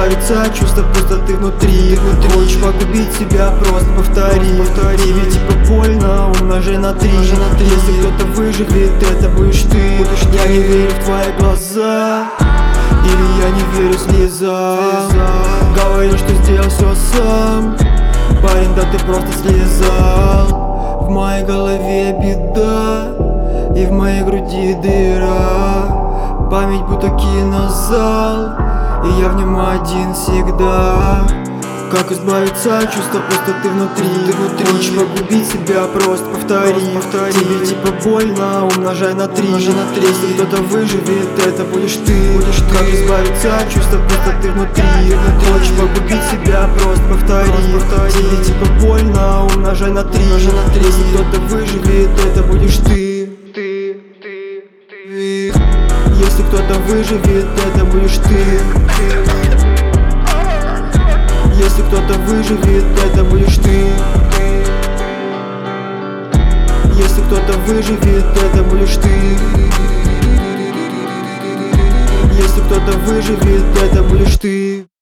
избавиться от чувства пустоты внутри. Хочешь погубить себя, просто повтори. Тебе типа больно, умножай на 3. Если кто-то выживет, это будешь ты. Я не верю в твои глаза, или я не верю слезам. Говорю, что сделал все сам. Парень, да ты просто слезал. В моей голове беда, и в моей груди дыра. Память будто кинозал, и я в нем один всегда. Как избавиться от чувства пустоты внутри. Хочешь погубить себя, просто повтори. Тебе типа больно, умножай на 3. Если кто-то выживет, это будешь ты. Как избавиться от чувства пустоты внутри. Хочешь погубить себя, просто повтори. Тебе типа больно, умножай на 3. Если кто-то выживет, это будешь ты. Если кто-то выживет, это будешь ты. Если кто-то выживет, это будешь ты. Если кто-то выживет, это будешь ты. Если кто-то выживет, это будешь ты.